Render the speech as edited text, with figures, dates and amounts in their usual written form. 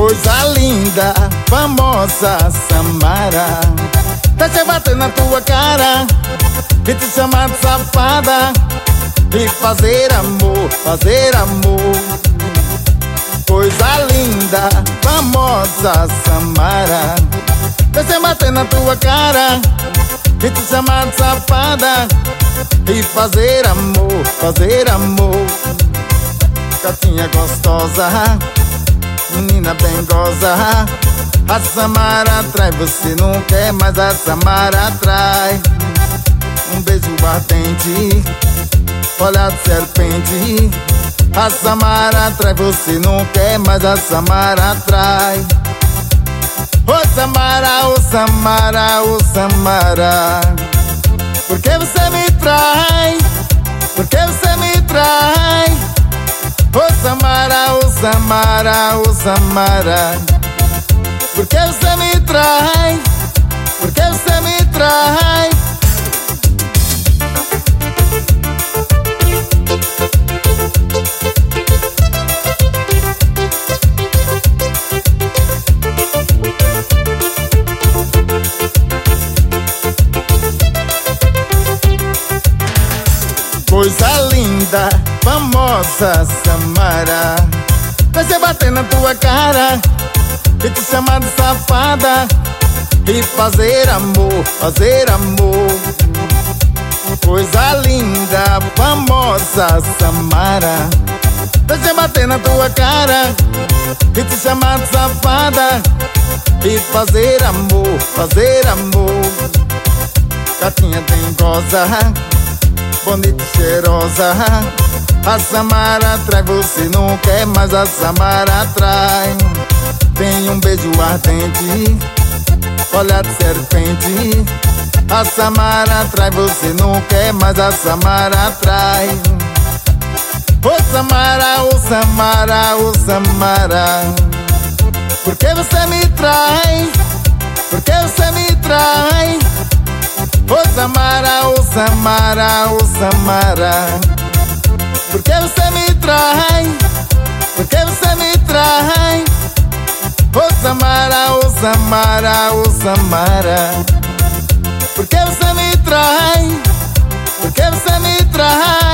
Coisa linda, famosa Samara, tá te batendo na tua cara e te chamar de safada e fazer amor, fazer amor. Coisa linda, famosa Samara, tá te batendo na tua cara e te chamar de safada e fazer amor, fazer amor. Gatinha gostosa, menina bem goza, a Samara atrai, você não quer, mas a Samara atrai. Um beijo ardente, olhar de serpente, a Samara atrai, você não quer, mas a Samara atrai. Ô Samara, ô Samara, ô Samara, por que você me trai? Por que você me trai? Ô Samara, ô Samara, ô Samara, por que você me trai? Por que você me trai? Coisa linda, famosa Samara, vai se bater na tua cara e te chamar de safada e fazer amor, fazer amor. Coisa linda, famosa Samara, vai se bater na tua cara e te chamar de safada e fazer amor, fazer amor. Gatinha bem goza, bonita e cheirosa, a Samara atrai, você não quer, mas a Samara atrai. Tem um beijo ardente, olhar de serpente, a Samara atrai, você não quer, mas a Samara atrai. Ô Samara, ô Samara, ô Samara, por que você me trai? Por que você me trai? Ô Samara, ô Samara, ô Samara, por que você me trai? Por que você me trai? Ô Samara, ô Samara, ô Samara, por que você me trai? Por que você me trai?